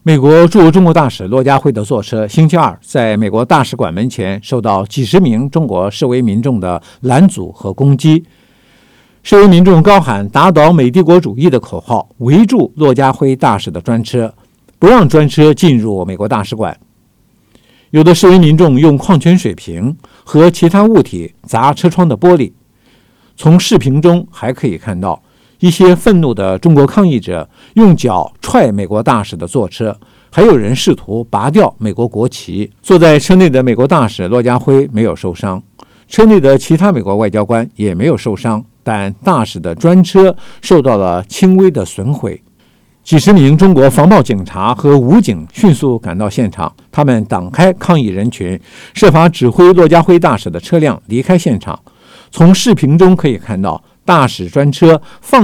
美国驻中国大使骆家辉的座车星期二在美国大使馆门前受到几十名中国示威民众的拦阻和攻击。示威民众高喊打倒美帝国主义的口号，围住骆家辉大使的专车，不让专车进入美国大使馆。有的示威民众用矿泉水瓶和其他物体砸车窗的玻璃。从视频中还可以看到一些愤怒的中国抗议者用脚踹美国大使的座车，还有人试图拔掉美国国旗。坐在车内的美国大使骆家辉没有受伤，车内的其他美国外交官也没有受伤，但大使的专车受到了轻微的损毁。几十名中国防暴警察和武警迅速赶到现场，他们挡开抗议人群，设法指挥骆家辉大使的车辆离开现场。从视频中可以看到，大使专车放